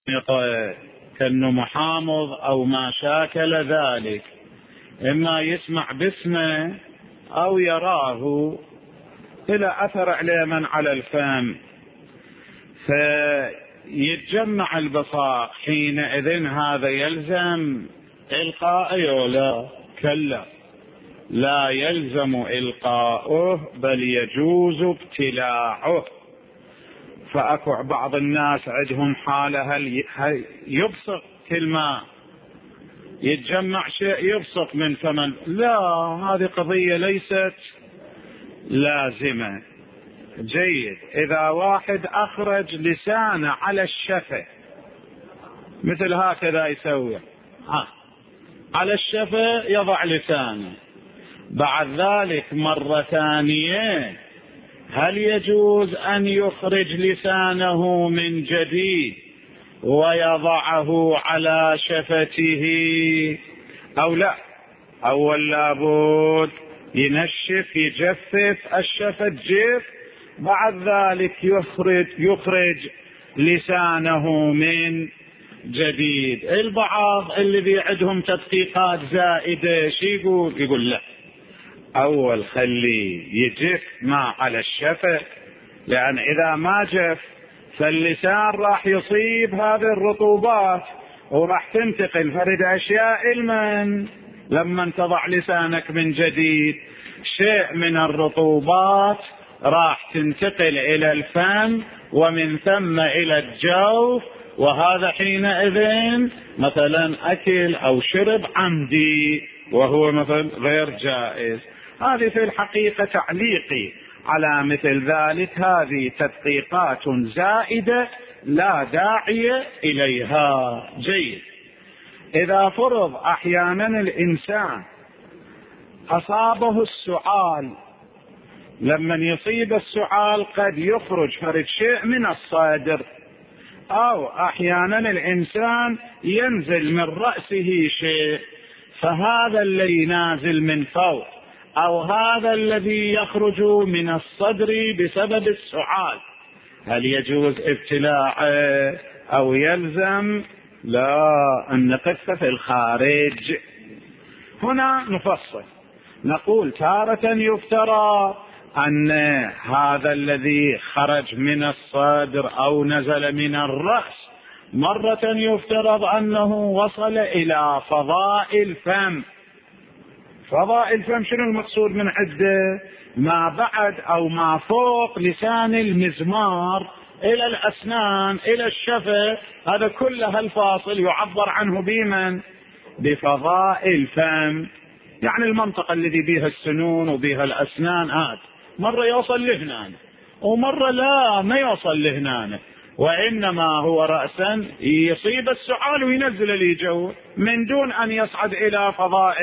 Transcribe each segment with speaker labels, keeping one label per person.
Speaker 1: كأنه حامض أو ما شاكل ذلك، إما يسمع باسمه أو يراه إلى أثر عليما على الفم، فيتجمع البصاق حينئذ هذا يلزم إلقاءه ولا كلا؟ لا يلزم إلقاؤه بل يجوز ابتلاعه. فأكو بعض الناس عندهم حالة هل يبصق كلمة، يتجمع شيء يبصق من فم، لا، هذه قضية ليست لازمة. جيد، إذا واحد أخرج لسانه على الشفة مثل هكذا يسوي على الشفة، يضع لسانه، بعد ذلك مرة ثانية هل يجوز أن يخرج لسانه من جديد ويضعه على شفته أو لا؟ أول لابد ينشف يجفف الشفة جف، بعد ذلك يخرج لسانه من جديد. البعض اللي عندهم تدقيقات زائدة شي يقول لا، أول خليه يجف ما على الشفة، لأن إذا ما جف فاللسان راح يصيب هذه الرطوبات وراح تنتقل فرد أشياء لما تضع لسانك من جديد شيء من الرطوبات راح تنتقل إلى الفم ومن ثم إلى الجوف، وهذا حينئذ مثلا أكل أو شرب عمدي وهو مثلا غير جائز. هذه في الحقيقة تعليقي على مثل ذلك، هذه تدقيقات زائدة لا داعي إليها. جيد، إذا فرض أحيانا الإنسان أصابه السعال، لما يصيب السعال قد يخرج فرد شيء من الصدر، أو أحيانا الإنسان ينزل من رأسه شيء، فهذا الذي نازل من فوق أو هذا الذي يخرج من الصدر بسبب السعال هل يجوز ابتلاعه أو يلزم؟ لا، أن نقف في الخارج. هنا نفصل، نقول تارة يفترى أن هذا الذي خرج من الصدر أو نزل من الرأس مرة يفترض أنه وصل إلى فضاء الفم. فضاء الفم شنو المقصود من عده؟ ما بعد أو ما فوق لسان المزمار إلى الأسنان إلى الشفة، هذا كله الفاصل يعبر عنه بمن؟ بفضاء الفم. يعني المنطقة الذي بها السنون وبها الأسنان هذا مرة يوصل لهنا ومرة لا ما يوصل لهنا، وإنما هو رأسا يصيب السعال وينزل لي جو من دون أن يصعد إلى فضاء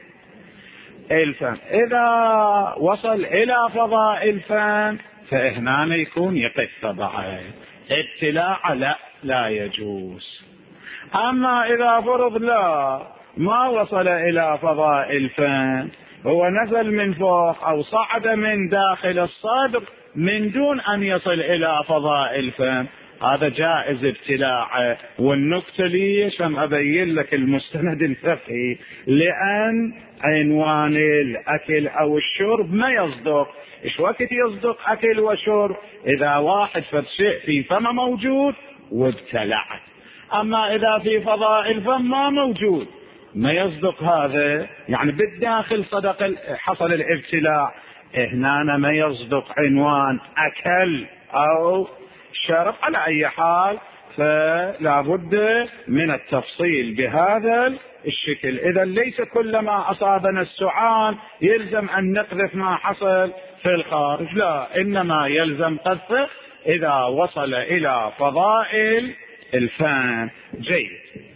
Speaker 1: الفم. إذا وصل إلى فضاء الفم فهنا يكون يقف تبعه. ابتلاع لا يجوز. أما إذا فرض لا ما وصل إلى فضاء الفم، هو نزل من فوق أو صعد من داخل الصدر من دون أن يصل إلى فضاء الفم، هذا جائز ابتلاعه. والنكتة ليش أبين لك المستند الفقهي؟ لأن عنوان الأكل أو الشرب ما يصدق. إيش وقت يصدق أكل وشرب؟ إذا واحد شيء في فم موجود وابتلعت. أما إذا في فضاء الفم ما موجود ما يصدق هذا، يعني بالداخل صدق حصل الابتلاع، هنا ما يصدق عنوان أكل أو شرب. على أي حال فلا بد من التفصيل بهذا الشكل. إذا ليس كلما أصابنا السعال يلزم أن نقذف ما حصل في الخارج، لا، إنما يلزم قذفه إذا وصل إلى فضاء الفم. جيد.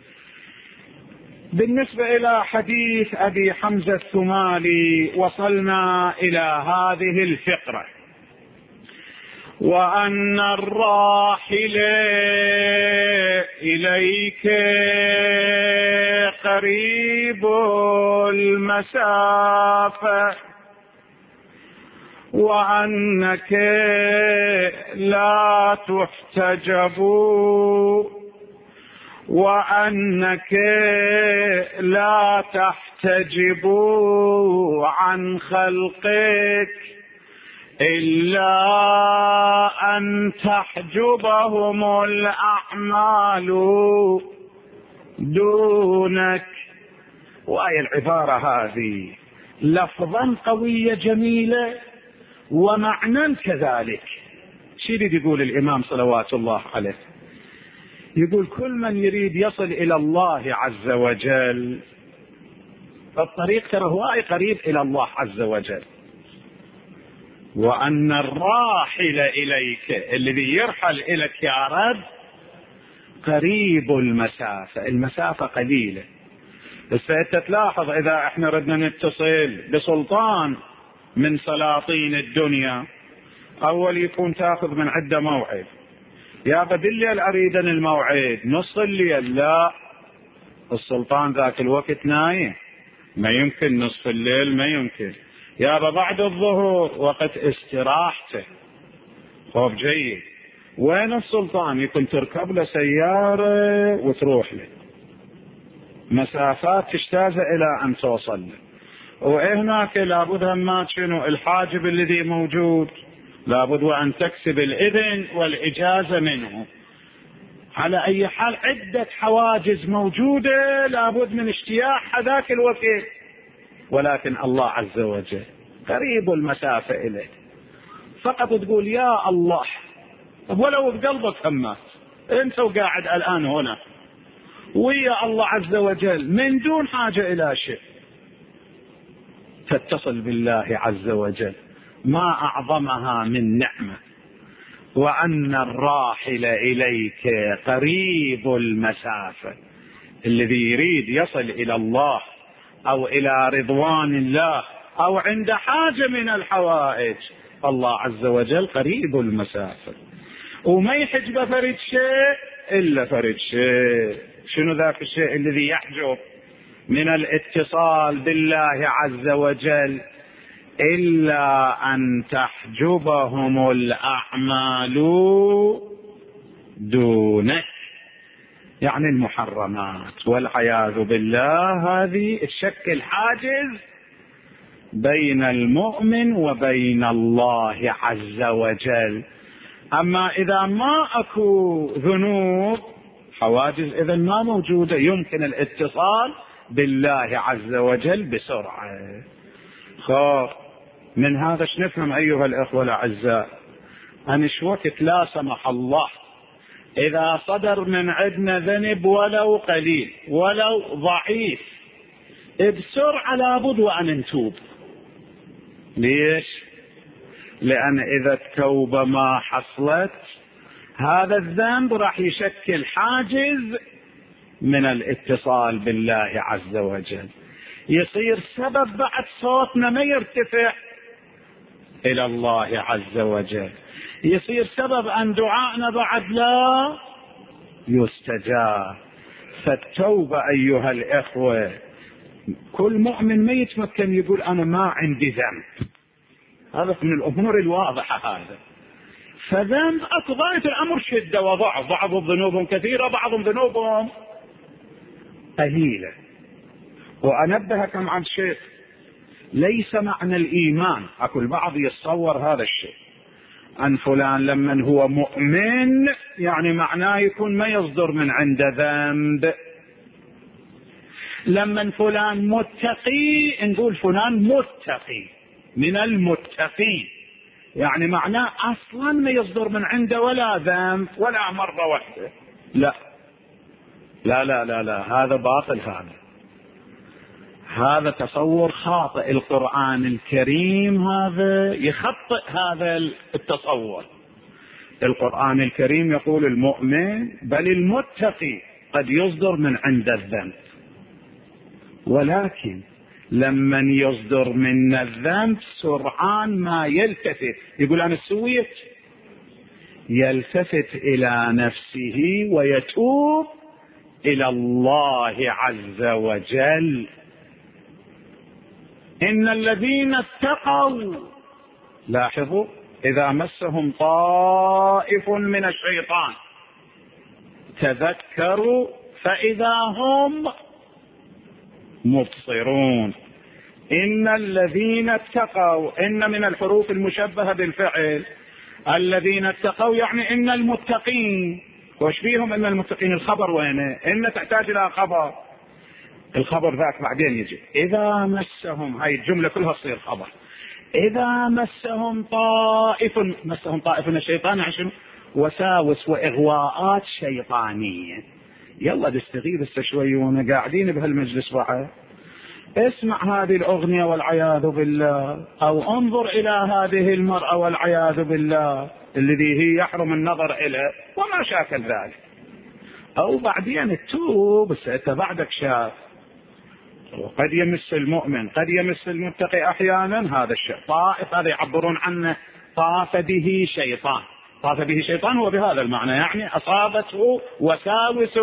Speaker 1: بالنسبة إلى حديث أبي حمزة الثمالي وصلنا إلى هذه الفقرة: وأن الراحل إليك قريب المسافة، وأنك لا تحتجب وأنك لا تحتجب عن خلقك إلا أن تحجبهم الأعمال دونك. وهي العبارة هذه لفظا قوية جميلة ومعنى كذلك. شو يريد يقول الإمام صلوات الله عليه؟ يقول كل من يريد يصل إلى الله عز وجل الطريق ترى هو قريب إلى الله عز وجل، وأن الراحل إليك الذي يرحل إليك يا رب قريب المسافة، المسافة قليلة. بس أنت تلاحظ إذا احنا ردنا نتصل بسلطان من سلاطين الدنيا أول يكون تأخذ من عدة موعد، يا بالليل أريد الموعد نص الليل، لا السلطان ذاك الوقت نايم، ما يمكن نصف الليل، ما يمكن. يا بعد الظهر وقت استراحته. خوف جيد. وين السلطان؟ يكون تركب له سيارة وتروح له مسافات تجتاز إلى أن توصل له. وهناك لابد ما شنو الحاجب الذي موجود، لابد وأن تكسب الإذن والإجازة منه. على أي حال عدة حواجز موجودة لابد من اجتياح ذاك الوقت، ولكن الله عز وجل قريب المسافة إليه. فقط تقول يا الله، ولو بقلبك همات انت وقاعد الآن هنا ويا الله عز وجل من دون حاجة إلى شيء، تتصل بالله عز وجل، ما أعظمها من نعمة. وأن الراحل إليك قريب المسافة، الذي يريد يصل إلى الله أو إلى رضوان الله أو عند حاجة من الحوائج، الله عز وجل قريب المسافة، وما يحجب فرد شيء إلا فرد شيء. شنو ذاك الشيء الذي يحجب من الاتصال بالله عز وجل؟ إلا أن تحجبهم الأعمال دونك، يعني المحرمات والعياذ بالله. هذه تشكل حاجز بين المؤمن وبين الله عز وجل. أما إذا ما أكو ذنوب حواجز إذن ما موجودة، يمكن الاتصال بالله عز وجل بسرعة. من هذا نفهم أيها الأخوة الأعزاء أن وقت لا سمح الله إذا صدر من عندنا ذنب ولو قليل ولو ضعيف بسرعة لابد وأن نتوب. ليش؟ لأن إذا التوبة ما حصلت هذا الذنب راح يشكل حاجز من الاتصال بالله عز وجل، يصير سبب بعد صوتنا ما يرتفع إلى الله عز وجل، يصير سبب أن دعائنا بعد لا يستجاب. فالتوبة أيها الإخوة كل مؤمن ما يتمكن يقول أنا ما عندي ذنب، هذا من الأمور الواضحة. هذا فذنب أكو غاية الأمر شدة وضعف، بعضهم ذنوبهم كثيرة بعضهم ذنوبهم قليلة. وأنبهكم عن شيء، ليس معنى الإيمان، أكو البعض يتصور هذا الشيء أن فلان لمن هو مؤمن يعني معناه يكون ما يصدر من عنده ذنب. لمن فلان متقي نقول فلان متقي من المتقين، يعني معناه أصلا ما يصدر من عنده ولا ذنب ولا مرة واحدة. لا لا لا لا لا، هذا باطل، هذا تصور خاطئ. القرآن الكريم هذا يخطئ هذا التصور. القرآن الكريم يقول المؤمن بل المتقي قد يصدر من عند الذنب، ولكن لمن يصدر من الذنب سرعان ما يلتفت يقول أنا سويت، يلتفت إلى نفسه ويتوب إلى الله عز وجل. إن الذين اتقوا، لاحظوا، إذا مسهم طائف من الشيطان تذكروا فإذا هم مبصرون. إن الذين اتقوا، إن من الحروف المشبهة بالفعل. الذين اتقوا يعني إن المتقين. وش فيهم إن المتقين؟ الخبر وينه؟ إن تحتاج إلى خبر، الخبر ذاك بعدين يجي. إذا مسهم، هاي الجملة كلها تصير خبر. إذا مسهم طائف من الشيطان، عشان وساوس وإغواءات شيطانية. يلا تستغيب شوي وانا قاعدين بهالمجلس بعد، اسمع هذه الأغنية والعياذ بالله، أو انظر إلى هذه المرأة والعياذ بالله الذي هي يحرم النظر إليه وما شاكل ذلك. أو بعدين التوب، بس أنت بعدك شاف. وقد يمس المؤمن، قد يمس المتقي أحيانا هذا الشيء. طائف هذا يعبرون عنه طاف به شيطان. طاف به شيطان هو بهذا المعنى، يعني أصابته وساوس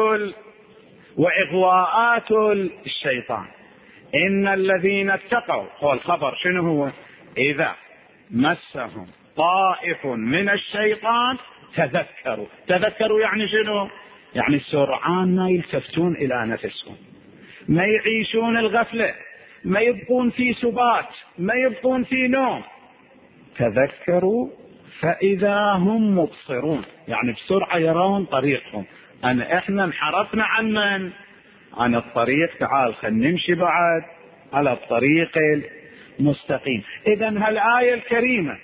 Speaker 1: وإغواءات الشيطان. إن الذين اتقوا، هو الخبر شنو هو؟ إذا مسهم طائف من الشيطان تذكروا يعني شنو؟ يعني سرعان ما يلتفتون إلى نفسهم، ما يعيشون الغفلة، ما يبقون في سبات، ما يبقون في نوم. تذكروا فإذا هم مبصرون، يعني بسرعة يرون طريقهم. احنا انحرفنا عن من؟ عن الطريق. تعال خلينا نمشي بعد على الطريق المستقيم. إذا هالآية الكريمة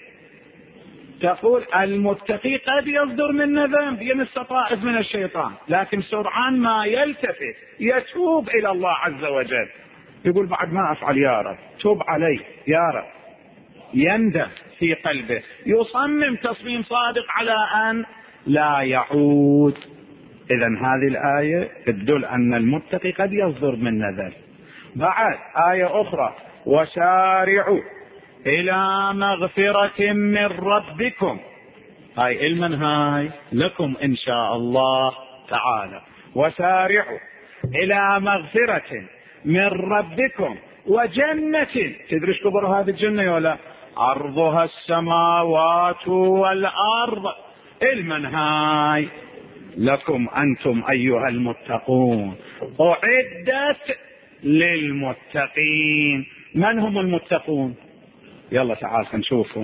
Speaker 1: تقول المتقي قد يصدر منه ذنب، يمس طائف من الشيطان، لكن سرعان ما يلتفت يتوب إلى الله عز وجل، يقول بعد ما أفعل يا رب، توب علي يا رب، يندم في قلبه، يصمم تصميم صادق على أن لا يعود. إذا هذه الآية تدل أن المتقي قد يصدر منه ذنب. بعد آية أخرى: وسارعوا إلى مغفرة من ربكم. هاي المنهاي لكم إن شاء الله تعالى. وسارعوا إلى مغفرة من ربكم وجنة. تدري ايش كبر هذه الجنة ولا؟ عرضها السماوات والأرض. المنهاي لكم أنتم أيها المتقون، أعدت للمتقين. من هم المتقون؟ يلا تعال نشوفهم.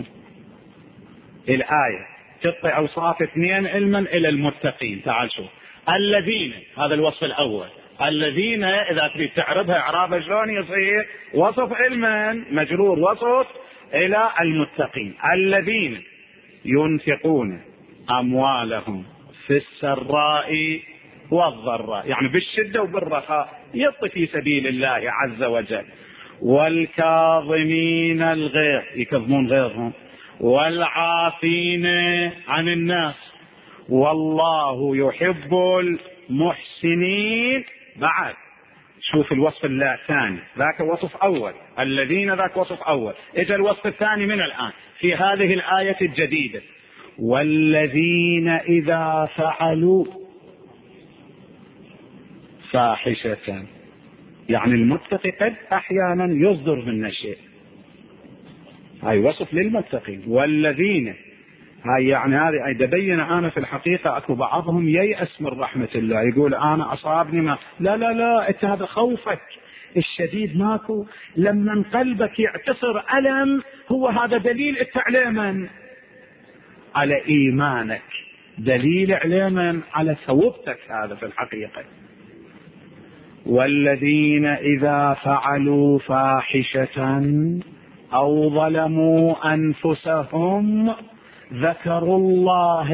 Speaker 1: الآية تعطي أوصاف اثنين علما إلى المتقين. تعال شوف. الذين، هذا الوصف الأول. الذين إذا تريد تعربها إعراب شلون يصير؟ وصف علما مجرور وصف إلى المتقين. الذين ينفقون أموالهم في السراء والضراء، يعني بالشدة وبالرخاء، يعطي في سبيل الله عز وجل. والكاظمين الغيظ، يكظمون غيظهم. والعافين عن الناس. والله يحب المحسنين. بعد شوف الوصف الثاني، ذاك وصف أول. الذين ذاك وصف أول. إجا الوصف الثاني من الآن في هذه الآية الجديدة: والذين إذا فعلوا فاحشة. يعني المتقي قد أحيانا يصدر منه شيء. هاي وصف للمتقين. والذين، هاي يعني هذه تبين أنا في الحقيقة أكو بعضهم ييأس من رحمة الله، يقول أنا أصابني ما. لا لا لا، أنت هذا خوفك الشديد ماكو. لما قلبك يعتصر ألم، هو هذا دليل التعليما على إيمانك، دليل علما على ثوبتك هذا في الحقيقة. والذين إذا فعلوا فاحشة أو ظلموا أنفسهم ذكروا الله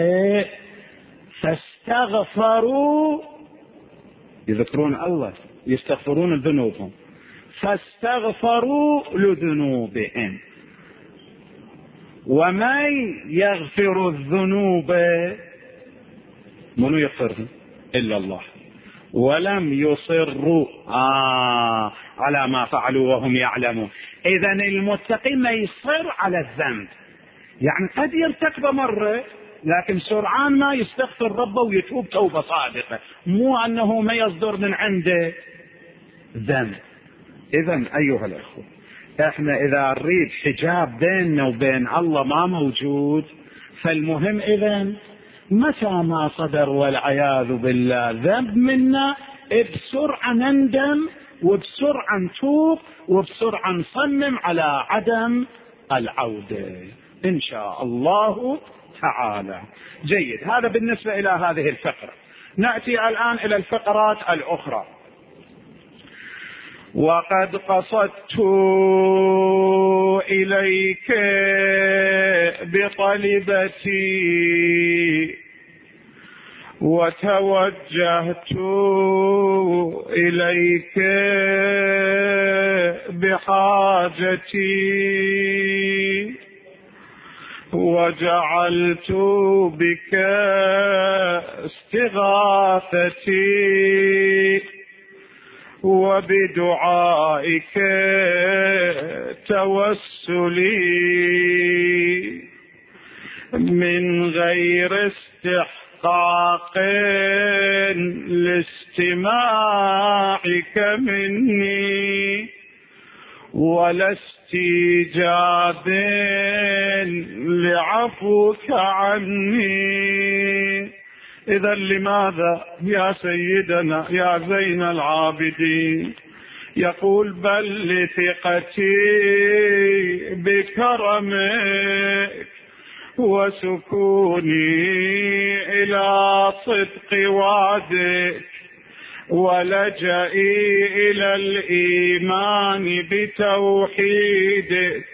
Speaker 1: فاستغفروا. يذكرون الله، يستغفرون ذنوبهم. فاستغفروا لذنوبهم. ومن يغفر الذنوب، من يغفرهم إلا الله. ولم يصروا على ما فعلوا وهم يعلمون. إذن المتقي ما يصر على الذنب، يعني قد يرتكب مرة لكن سرعان ما يستغفر ربه ويتوب توبة صادقة، مو أنه ما يصدر من عنده ذنب. إذن أيها الأخوة، احنا إذا نريد حجاب بيننا وبين الله ما موجود، فالمهم إذن متى ما صدر والعياذ بالله ذنب منا، بسرعة نندم وبسرعة نتوب وبسرعة نصمم على عدم العودة إن شاء الله تعالى. جيد، هذا بالنسبة إلى هذه الفقرة. نأتي الآن إلى الفقرات الأخرى. وقد قصدت إليك بطلبتي وتوجهت إليك بحاجتي وجعلت بك استغاثتي وبدعائك توسلي من غير استحقاق لاستماعك مني ولا استيجاب لعفوك عني. إذا لماذا يا سيدنا يا زين العابدين يقول بل لثقتي بكرمك وسكوني إلى صدق وعدك ولجئي إلى الإيمان بتوحيدك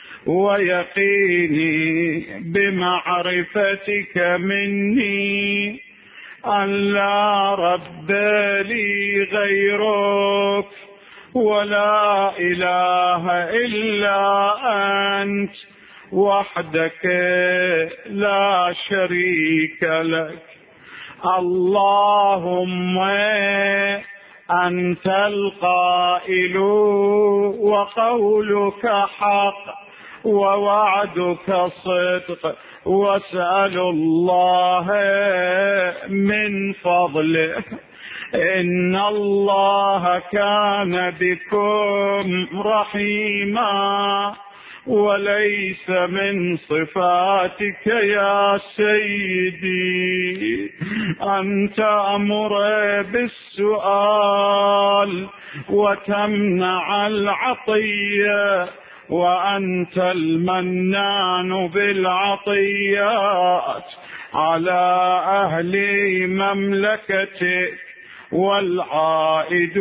Speaker 1: ويقيني بمعرفتك مني أن لا رب لي غيرك ولا إله إلا أنت وحدك لا شريك لك. اللهم أنت القائل وقولك حق ووعدك صدق واسأل الله من فضله إن الله كان بكم رحيما وليس من صفاتك يا سيدي أن تأمر بالسؤال وتمنع العطية وأنت المنان بالعطيات على أهل مملكتك والعائد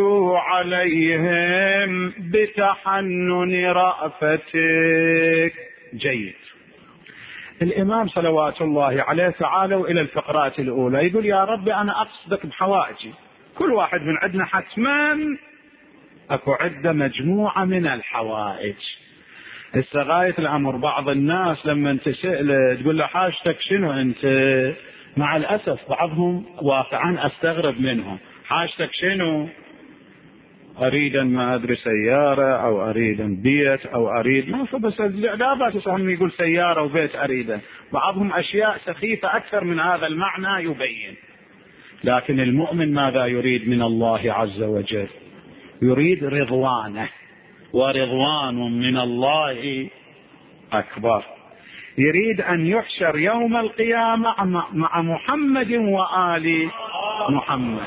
Speaker 1: عليهم بتحنن رأفتك. جيد. الإمام صلوات الله عليه تعالوا إلى الفقرات الأولى، يقول يا رب أنا أقصدك بحوائجي. كل واحد من عندنا حتما أكو عدة مجموعة من الحوائج. غاية الأمر بعض الناس لما انت سأل تقول له حاجتك شنو انت، مع الأسف بعضهم واقعا أستغرب منهم، حاجتك شنو؟ أريد ما أدري سيارة أو أريد بيت أو أريد ما، فبس لا بأس أن يقول سيارة وبيت أريده. بعضهم أشياء سخيفة أكثر من هذا المعنى يبين. لكن المؤمن ماذا يريد من الله عز وجل؟ يريد رضوانه، ورضوان من الله أكبر. يريد أن يحشر يوم القيامة مع محمد وآل محمد.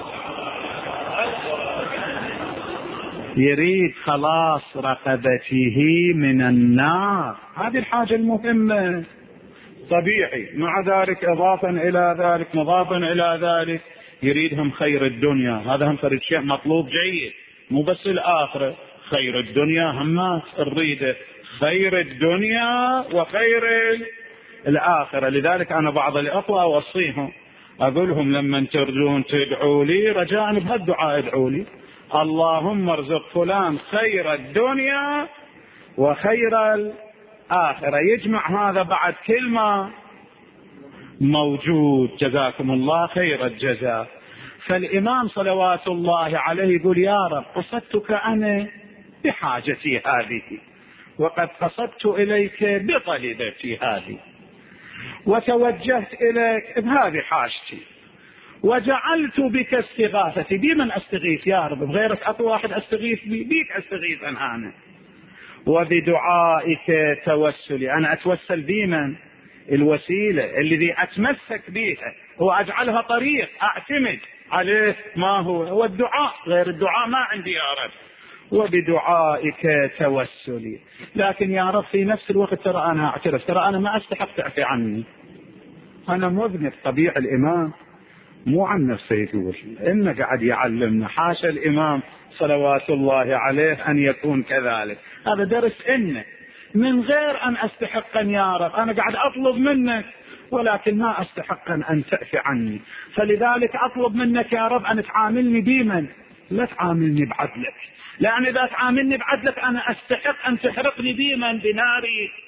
Speaker 1: يريد خلاص رقبته من النار، هذه الحاجة المهمة. طبيعي. مع ذلك إضافا إلى ذلك مضافا إلى ذلك يريدهم خير الدنيا، هذا هم فرد شيء مطلوب جيد، مو بس الآخرة، خير الدنيا هم نريده، خير الدنيا وخير الآخرة. لذلك أنا بعض الأخوة أوصيهم أقولهم لما ترجون تدعوا لي رجاء بهالدعاء ادعوا لي اللهم ارزق فلان خير الدنيا وخير الآخرة. يجمع هذا بعد كلمة موجود، جزاكم الله خير الجزاء. فالإمام صلوات الله عليه يقول يا رب قصدتك أنا بحاجتي هذه وقد قصدت إليك بطلبتي هذه وتوجهت إليك بهذه حاجتي وجعلت بك استغاثتي. بمن أستغيث يا رب؟ بغيرك أطوى واحد أستغيث بيك أستغيث أنا. وبدعائك توسلي، أنا أتوسل بمن؟ الوسيلة الذي أتمسك بها وأجعلها طريق أعتمد عليه ما هو الدعاء. غير الدعاء ما عندي يا رب، وبدعائك توسلي. لكن يا رب في نفس الوقت ترى أنا أعترف، ترى أنا ما أستحق تعفي عني، أنا مذنب. طبيعي الإمام مو عن نفسه يقول، إنه قاعد يعلمنا، حاشا الإمام صلوات الله عليه أن يكون كذلك. هذا درس إنه من غير أن أستحق يا رب، أنا قاعد أطلب منك ولكن ما أستحق أن تعفي عني، فلذلك أطلب منك يا رب أن تعاملني بمن؟ لا تعاملني بعدلك، لأن إذا تعاملني بعدلك أنا أستحق أن تحرقني بمن؟ بنار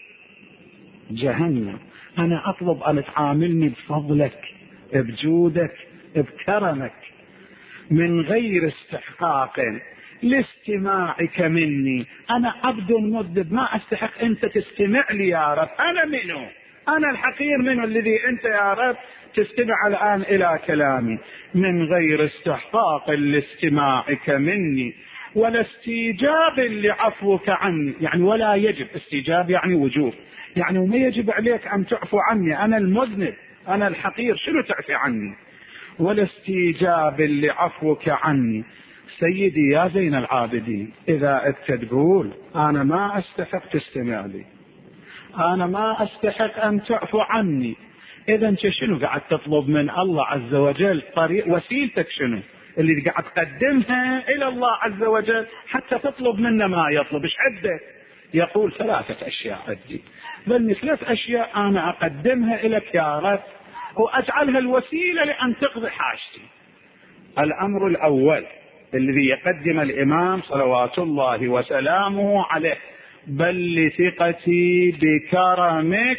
Speaker 1: جهنم. أنا أطلب أن تعاملني بفضلك، بجودك، بكرمك، من غير استحقاق لاستماعك مني. أنا عبد مذنب ما أستحق أنت تستمع لي يا رب. أنا منه؟ أنا الحقير منه الذي أنت يا رب تستمع الآن إلى كلامي. من غير استحقاق لاستماعك مني ولا استيجاب لعفوك عني. يعني ولا يجب، استيجاب يعني وجوب، يعني وما يجب عليك أن تعفو عني، أنا المذنب، أنا الحقير، شنو تعفي عني؟ ولا استيجاب لعفوك عني. سيدي يا زين العابدين، إذا أنت تقول أنا ما أستحق تستمع لي، أنا ما أستحق أن تعفو عني، إذا أنت شنو قاعد تطلب من الله عز وجل؟ طريق وسيلتك شنو اللي قاعد تقدمها إلى الله عز وجل حتى تطلب منه ما يطلب؟ إيش عندك؟ يقول 3 أشياء عندي، بل 3 أشياء أنا أقدمها إليك يا رب وأجعلها الوسيلة لأن تقضي حاجتي. الأمر الأول الذي يقدم الإمام صلوات الله وسلامه عليه: بل لثقتي بكرمك،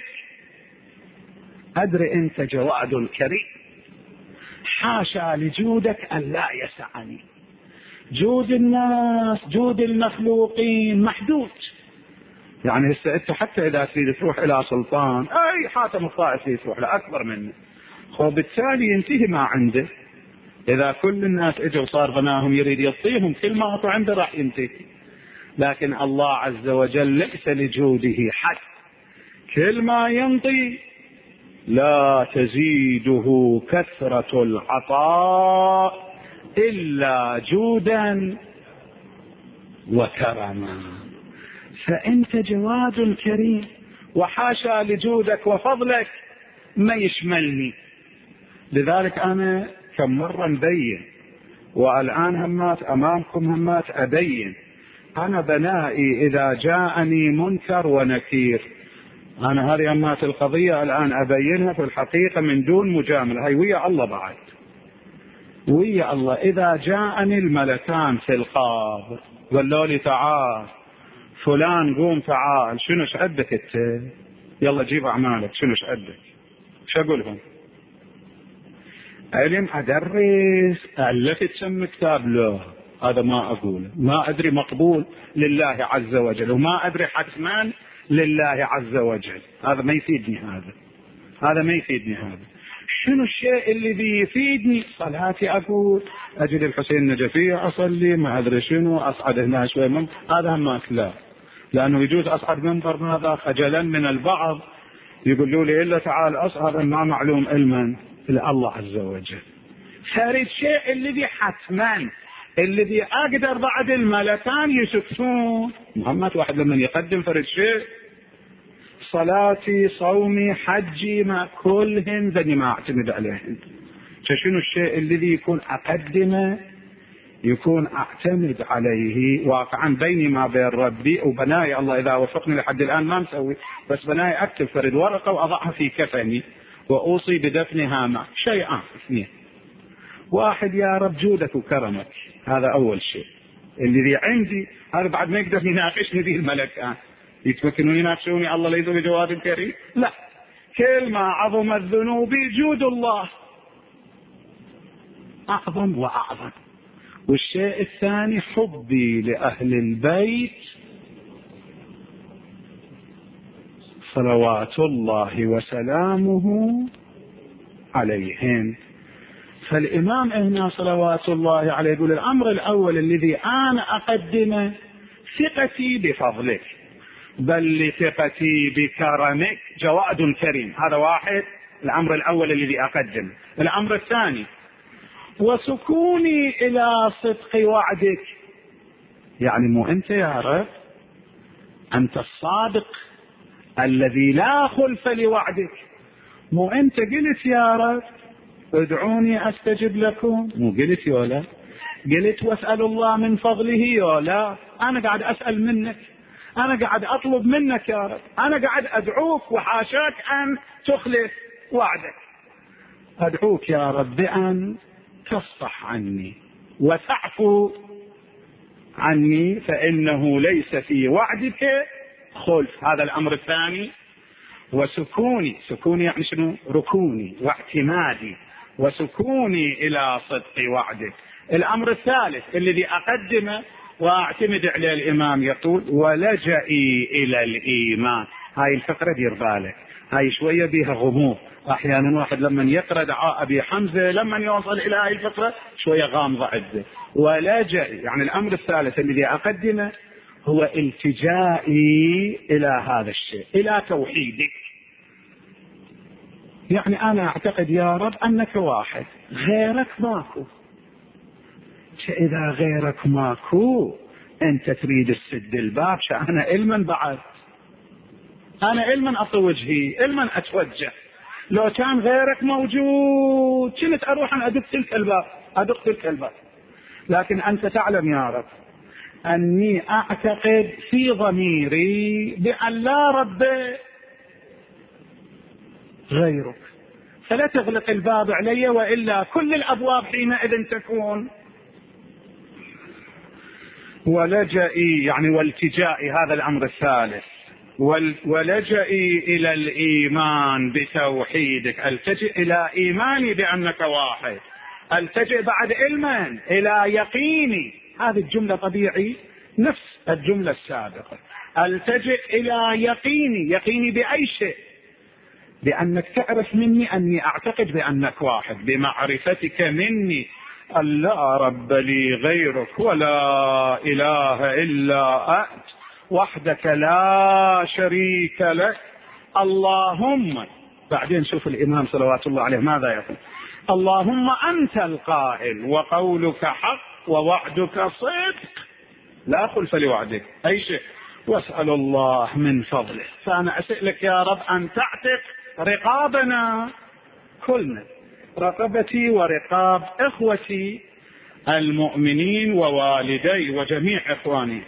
Speaker 1: أدري أنت جواد كريم، حاشا لجودك أن لا يسعني. جود الناس، جود المخلوقين محدود. يعني هسه أنت حتى إذا تريد تروح إلى سلطان، أي حاتم الطائفي تروح لأكبر منه، وبالتالي ينتهي ما عنده. إذا كل الناس اجوا صار غناهم يريد يعطيهم، كل ما أعطوا عنده راح ينتهي. لكن الله عز وجل ليس لجوده حد، كل ما ينطي لا تزيده كثرة العطاء إلا جودا وكرما. فأنت جواد كريم، وحاشا لجودك وفضلك ما يشملني. لذلك أنا كم مرة مبين، والآن همات أمامكم همات أبين. أنا بنائي إذا جاءني منكر ونكير، أنا هذه همات القضية الآن أبينها في الحقيقة من دون مجاملة، هاي ويا الله بعد، ويا الله. إذا جاءني الملكان في القبر قالوا لي تعال فلان قوم تعال، شنو عندك انت؟ يلا جيب أعمالك، شنو عندك؟ شو أقولهم؟ علم أدرس ألفت تسمى كتاب؟ لا، هذا ما أقوله، ما أدري مقبول لله عز وجل، وما أدري حتما لله عز وجل. هذا ما يفيدني، هذا ما يفيدني. هذا شنو الشيء الذي يفيدني؟ صلاتي أقول أجل الحسين النجفية أصلي، ما أدري شنو، أصعد هنا شوي من هذا هم لا، لأنه يجوز أصعد منبر هذا خجلا من البعض، يقولوا لي إلا تعال أصعد، ما معلوم علما الله عز وجل. فارد شيء الذي حتما الذي أقدر بعد الملكان يسكتون. محمد واحد لما يقدم فرد شيء، صلاتي صومي حجي ما كلهن ذني ما أعتمد عليهن. فشنو الشيء الذي يكون أقدمه، يكون أعتمد عليه واقعا بيني ما بين ربي وبناي. الله إذا وفقني لحد الآن ما مسوي، بس بناي أكتب فرد ورقة وأضعها في كفني وأوصي بدفنها مع شيء آخر. 1 يا رب جودك وكرمك، هذا أول شيء الذي عندي. هذا بعد ما يقدر يناقشني به الملكان، يتمكنون يناقشوني الله ليس بجواد كريم؟ لا، كل ما عظمت ذنوبي جود الله أعظم وأعظم. والشيء الثاني حبي لأهل البيت صلوات الله وسلامه عليهم. فالإمام هنا صلوات الله عليه يقول الأمر الأول الذي أنا أقدمه ثقتي بفضلك، بل لثقتي بكرمك جواد كريم. هذا واحد، الأمر الأول الذي أقدم. الأمر الثاني وسكوني إلى صدق وعدك. يعني مو أنت يا رب، أنت الصادق الذي لا خلف لوعدك. مو أنت قلت يا رب ادعوني أستجب لكم؟ مو قلت ولا قلت واسألوا الله من فضله ولا؟ أنا قاعد أسأل منك، أنا قاعد أطلب منك يا رب، أنا قاعد أدعوك وحاشاك أن تخلف وعدك. أدعوك يا رب بأن تصفح عني وتعفو عني، فإنه ليس في وعدك خلف. هذا الأمر الثاني. وسكوني، سكوني يعني شنو؟ ركوني واعتمادي، وسكوني إلى صدق وعدك. الأمر الثالث الذي أقدمه وأعتمد عليه الإمام يقول ولجئي إلى الإيمان. هاي الفقرة دير بالك، هاي شوية بها غموض. أحيانا واحد لما يقرأ دعاء أبي حمزة لما يوصل إلى هاي الفقرة شوية غامضة عنده. ولجئي يعني الأمر الثالث الذي أقدمه هو التجائي إلى هذا الشيء، إلى توحيدك. يعني أنا أعتقد يا رب أنك واحد، غيرك ماكو. إذا غيرك ماكو أنت تريد تسد الباب، أنا علما بعد، أنا علما أطوي وجهي، علما أتوجه. لو كان غيرك موجود كنت أروح أن أدق تلك الباب، لكن أنت تعلم يا رب أني أعتقد في ضميري بأن لا رب غيرك، فلا تغلق الباب علي، وإلا كل الأبواب حينئذ تكون. ولجئي يعني والتجائي، هذا الأمر الثالث. ولجئي إلى الإيمان بتوحيدك، التجئ إلى إيماني بأنك واحد، التجئ بعد علما إلى يقيني. هذه الجملة طبيعي نفس الجملة السابقة. التجئ إلى يقيني بأي شيء؟ بأنك تعرف مني أني أعتقد بأنك واحد، بمعرفتك مني أن لا رب لي غيرك ولا إله إلا أنت وحدك لا شريك لك. اللهم، بعدين شوف الإمام صلوات الله عليه ماذا يقول: اللهم أنت القائل وقولك حق ووعدك صدق لا خلف لوعدك أي شيء، واسأل الله من فضله. فأنا أسألك يا رب أن تعتق رقابنا كلنا، رقبتي ورقاب إخوتي المؤمنين ووالدي وجميع إخواني.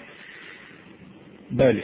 Speaker 1: بل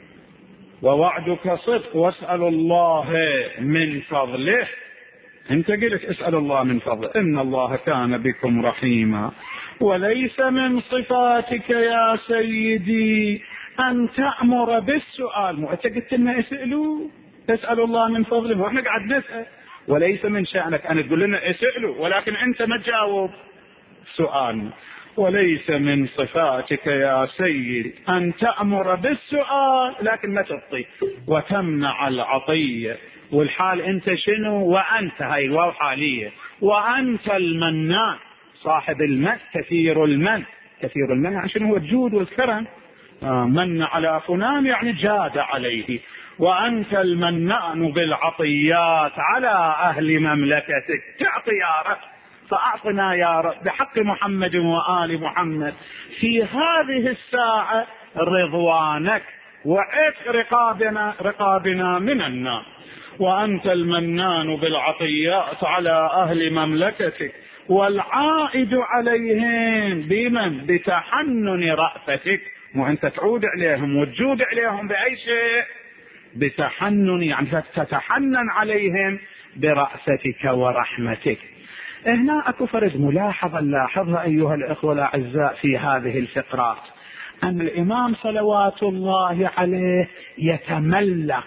Speaker 1: ووعدك صدق واسأل الله من فضله. انت قلت اسأل الله من فضله، إن الله كان بكم رحيما. وليس من صفاتك يا سيدي أن تأمر بالسؤال. مو أنت قلت لنا اسألوا تسأل الله من فضله وإحنا قاعد نسأل. وليس من شأنك أن تقول لنا اسألوا ولكن أنت ما تجاوب سؤال. وليس من صفاتك يا سيدي أن تأمر بالسؤال لكن ما تعطي وتمنع العطية. والحال أنت شنو؟ وأنت، هاي الواو حالية. وأنت المنان صاحب المن، كثير المن. كثير المن عشان هو الجود والكرم. من على فلان يعني جاد عليه. وأنت المنان بالعطيات على أهل مملكتك. تعطي يا رب، فأعطنا يا رب بحق محمد وآل محمد في هذه الساعة رضوانك وعتق رقابنا من النار. وأنت المنان بالعطيات على أهل مملكتك والعائد عليهم بمن؟ بتحنن رأفتك. وأنت تعود عليهم وتجود عليهم بأي شيء؟ بتحنن، يعني تتحنن عليهم برأفتك ورحمتك. هنا أكو فرد ملاحظة نلاحظها أيها الأخوة الأعزاء في هذه الفقرات، أن الإمام صلوات الله عليه يتملق.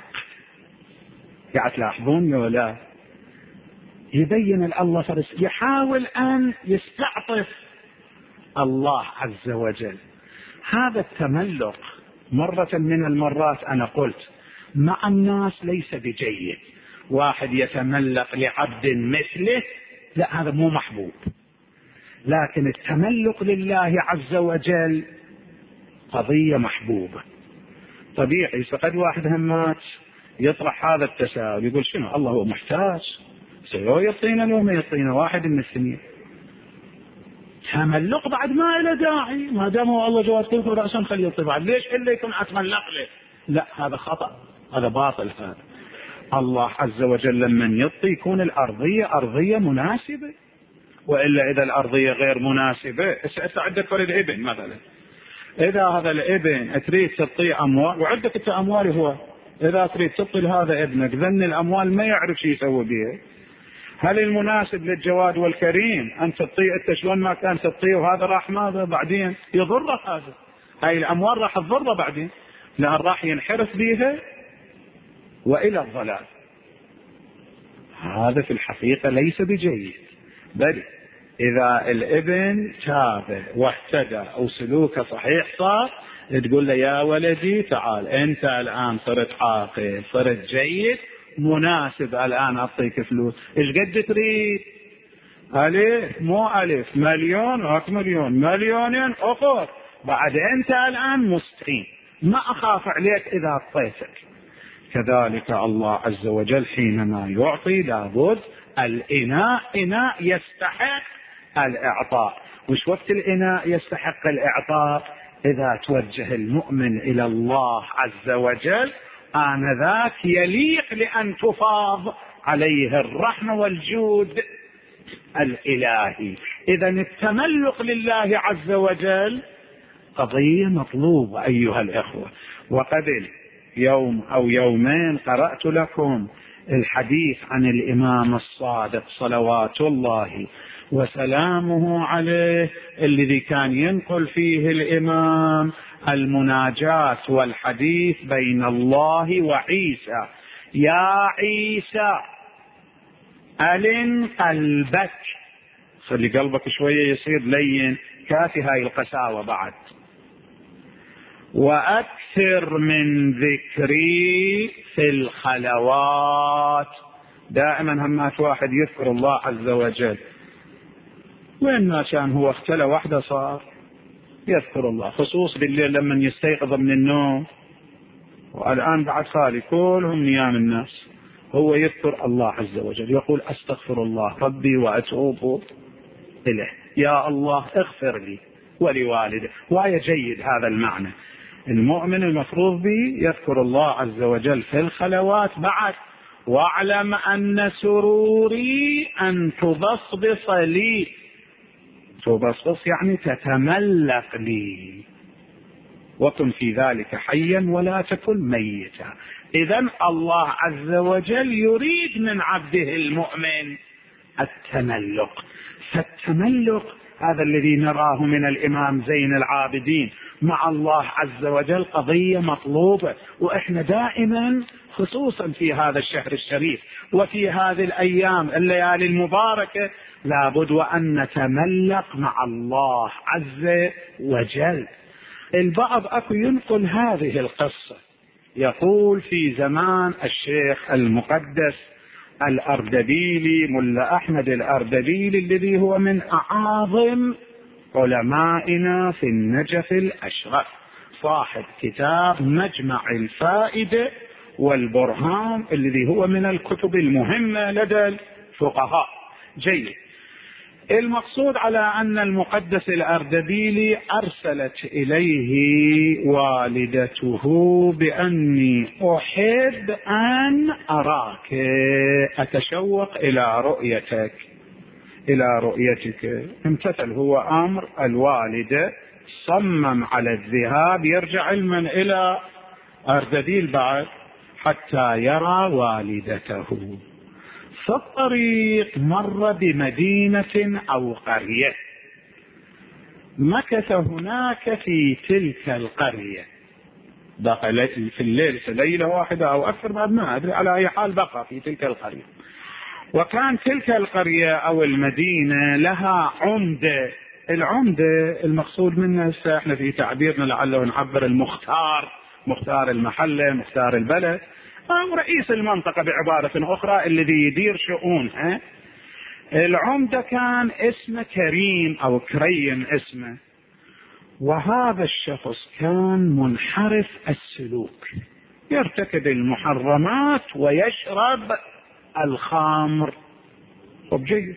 Speaker 1: يعني تلاحظون ولا يبين الله فرس، يحاول أن يستعطف الله عز وجل. هذا التملق مرة من المرات أنا قلت مع الناس ليس بجيد. واحد يتملق لعبد مثله، لا، هذا مو محبوب. لكن التملق لله عز وجل قضية محبوبة. طبيعي. فقد واحد همات يطرح هذا التساؤل، يقول شنو الله هو محتاج؟ سيو يعطينا لو ما يعطينا واحد من الثنين. تملق بعد ما له داعي، ما دام هو الله جواد كلكم رأسا خليه يعطي بعد، ليش إلا يكون أتملق له؟ لا، هذا خطأ، هذا باطل. هذا الله عز وجل لمن يعطي يكون الأرضية أرضية مناسبة، وإلا إذا الأرضية غير مناسبة. عندك ولد ابن مثلا، إذا هذا الابن تريد تعطيه أموال وعندك أموال، هو إذا تريد تعطي لهذا ابنك ذن الأموال ما يعرف شو يسوي بها، هل المناسب للجواد والكريم أن تعطيه أنت شلون ما كان تعطيه، وهذا راح ماذا بعدين يضره؟ هذا هاي الأموال راح تضره بعدين، لأن راح ينحرف بها وإلى الضلال. هذا في الحقيقة ليس بجيد. بل إذا الابن تاب واهتدى أو سلوكه صحيح صار، تقول له يا ولدي تعال أنت الآن صرت عاقل، صرت جيد، مناسب الآن أعطيك فلوس، إيش قد تريد؟ ألف مو ألف، مليون أك مليون، مليونين أخر، بعد أنت الآن مستقيم، ما أخاف عليك إذا أعطيتك. كذلك الله عز وجل حينما يعطي لابد الإناء إناء يستحق الإعطاء. وش وقت الإناء يستحق الإعطاء؟ إذا توجه المؤمن إلى الله عز وجل آنذاك يليق لأن تفاض عليه الرحمة والجود الإلهي. إذا التملق لله عز وجل قضية مطلوبة أيها الإخوة. وقبل يوم أو يومين قرأت لكم الحديث عن الإمام الصادق صلوات الله وسلامه عليه، الذي كان ينقل فيه الإمام المناجاة والحديث بين الله وعيسى. يا عيسى ألن قلبك، خلي قلبك شوية يصير لين، كافي هاي القساوة بعد، وأكثر من ذكري في الخلوات. دائما همات واحد يذكر الله عز وجل، وين ما كان هو اختلى وحده صار يذكر الله، خصوص بالليل لما يستيقظ من النوم، والآن بعد خالي كلهم نيام الناس، هو يذكر الله عز وجل، يقول أستغفر الله ربي وأتوب إليه، يا الله اغفر لي ولوالدي. وهي جيد هذا المعنى. المؤمن المفروض به يذكر الله عز وجل في الخلوات بعد. واعلم أن سروري أن تبصبص لي، تبصبص يعني تتملق لي، وكن في ذلك حيا ولا تكن ميتا. إذن الله عز وجل يريد من عبده المؤمن التملق. فالتملق هذا الذي نراه من الإمام زين العابدين مع الله عز وجل قضية مطلوبة. وإحنا دائما خصوصا في هذا الشهر الشريف وفي هذه الأيام الليالي المباركة لابد وأن نتملق مع الله عز وجل. البعض أكو ينقل هذه القصة، يقول في زمان الشيخ المقدس الأردبيلي ملا أحمد الأردبيلي الذي هو من أعظم علمائنا في النجف الأشرف، صاحب كتاب مجمع الفائدة والبرهان الذي هو من الكتب المهمة لدى الفقهاء. جيد. المقصود على أن المقدس الأردبيلي أرسلت إليه والدته بأني أحب أن أراك، أتشوق إلى رؤيتك. امتثل هو أمر الوالدة، صمم على الذهاب، يرجع علما إلى أردبيل بعد حتى يرى والدته. في الطريق مر بمدينة أو قرية، مكث هناك في تلك القرية، بقى في الليل ليلة واحدة أو أكثر، بعد ما أدري، على أي حال بقى في تلك القرية. وكان تلك القرية أو المدينة لها عمدة. العمدة المقصود منها احنا في تعبيرنا لعله نعبر المختار، مختار المحلة، مختار البلد، أو رئيس المنطقة بعبارة أخرى الذي يدير شؤونها. العمدة كان اسمه كريم أو كريم اسمه، وهذا الشخص كان منحرف السلوك، يرتكب المحرمات ويشرب الخمر. طب جيد.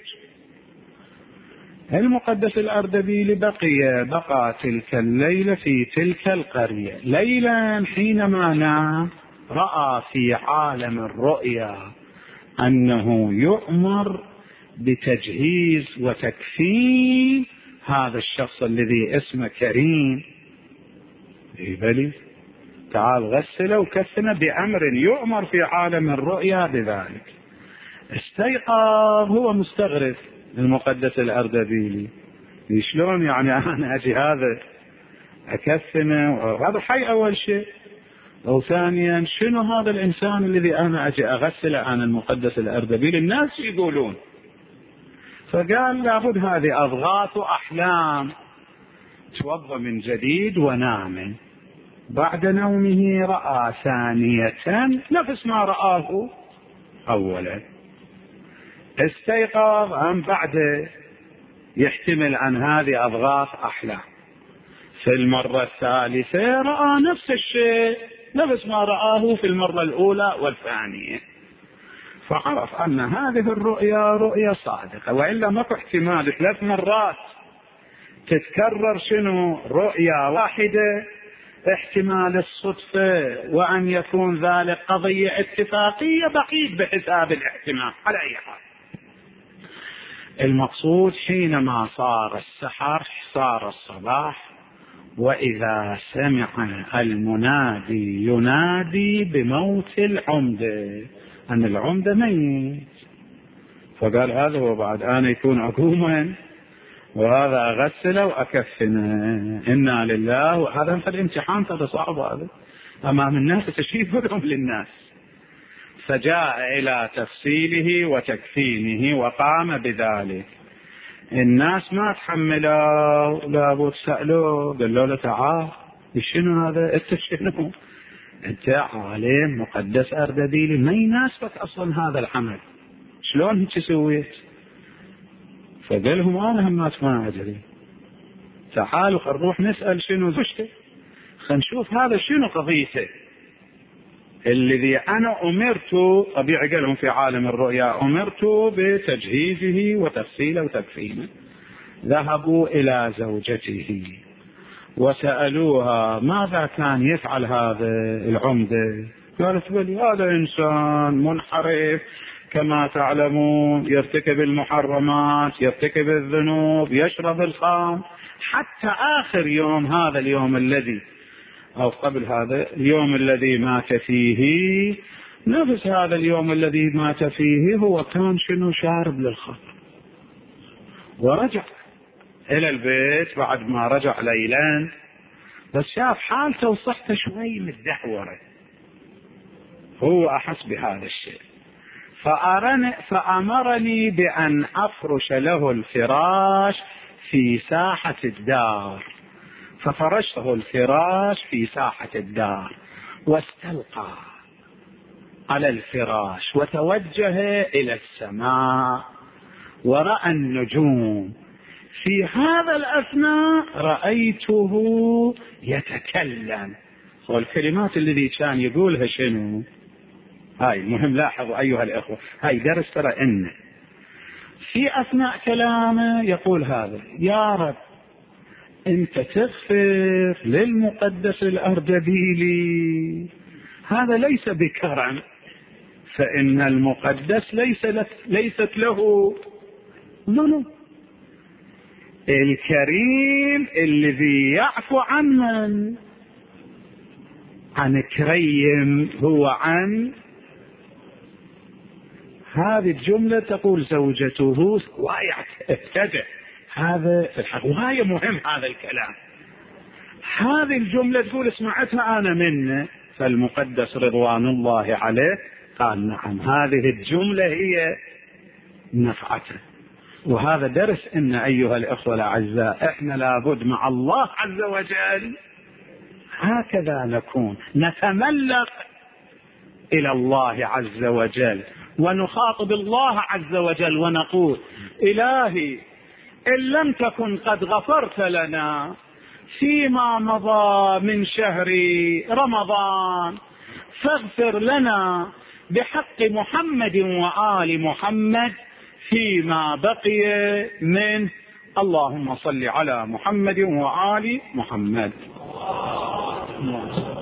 Speaker 1: المقدس الأردبيلي بقى تلك الليلة في تلك القرية. ليلا حينما نام رأى في عالم الرؤيا أنه يؤمر بتجهيز وتكفين هذا الشخص الذي اسمه كريم. بلي تعال غسله وكفنه بأمر يؤمر في عالم الرؤيا بذلك. استيقظ هو مستغرب المقدس الأردبيلي، شلون يعني أنا أجي هذا أكفنه؟ هذا حي أول شيء، أو ثانيا شنو هذا الإنسان الذي أنا أجي أغسله أنا المقدس الأردبيلي؟ الناس يقولون. فقال لابد هذه أضغاث أحلام. توضأ من جديد ونام. بعد نومه رأى ثانية نفس ما رآه أولا. استيقظ أم بعد يحتمل أن هذه أضغاث أحلام. في المرة الثالثة رأى نفس الشيء، نفس ما رآه في المرة الأولى والثانية. فعرف أن هذه الرؤيا رؤيا صادقة، وإلا ماكو احتمال 3 مرات تتكرر شنو رؤيا واحدة. احتمال الصدفة وأن يكون ذلك قضية اتفاقية بقيت بحساب الاحتمال. على أي حال المقصود حينما صار السحر صار الصباح، وإذا سمع المنادي ينادي بموت العمدة، أن العمدة ميت. فقال هذا هو، بعد أنا يكون عقوما وهذا أغسله وأكفنه. إنا لله. وهذا في الامتحان هذا صعب، هذا أمام الناس تشريفهم للناس. فجاء إلى تفصيله وتكفينه وقام بذلك. الناس ما تحملوا، لابد سألوه، قالوا له تعال شنو هذا؟ انت شنو؟ انت عالم مقدس أردبيلي، ما يناسبك اصلا هذا العمل، شلون هيك سويت؟ فقال لهم انا همات ما ادري، تعالوا خل نروح نسأل شنو زوجته، خل نشوف هذا شنو قضيته الذي انا امرت. طبيعي قال لهم في عالم الرؤيا امرت بتجهيزه وتفصيله وتكفينه. ذهبوا الى زوجته وسألوها ماذا كان يفعل هذا العمدة؟ قالت بلي هذا انسان منحرف كما تعلمون، يرتكب المحرمات، يرتكب الذنوب، يشرب الخمر، حتى آخر يوم، هذا اليوم الذي أو قبل هذا اليوم الذي مات فيه، نفس هذا اليوم الذي مات فيه هو كان شنو شارب للخمر. ورجع إلى البيت بعد ما رجع ليلا، بس شاف حالته وصحته شوي متدهورة، هو أحس بهذا الشيء. فأمرني بأن أفرش له الفراش في ساحة الدار، ففرشه الفراش في ساحة الدار واستلقى على الفراش وتوجه إلى السماء ورأى النجوم. في هذا الأثناء رأيته يتكلم، والكلمات الذي كان يقولها شنو؟ هاي مهم لاحظوا أيها الأخوة، هاي درس ترى. إن في أثناء كلامه يقول هذا: يا رب أنت تغفر للمقدس الأردبيلي، هذا ليس بكرم، فإن المقدس ليست له ظلم. الكريم الذي يعفو عن من؟ عن كريم، هو عن. هذه الجملة تقول زوجته ويعتدى، هذا في الحق وهي مهم هذا الكلام. هذه الجملة تقول سمعتها أنا منه، فالمقدس رضوان الله عليه قال نعم، هذه الجملة هي نفعته. وهذا درس إن أيها الأخوة الأعزاء إحنا لابد مع الله عز وجل هكذا نكون، نتملق إلى الله عز وجل ونخاطب الله عز وجل ونقول: إلهي إن لم تكن قد غفرت لنا فيما مضى من شهر رمضان، فاغفر لنا بحق محمد وآل محمد فيما بقي منه. اللهم صل على محمد وآل محمد.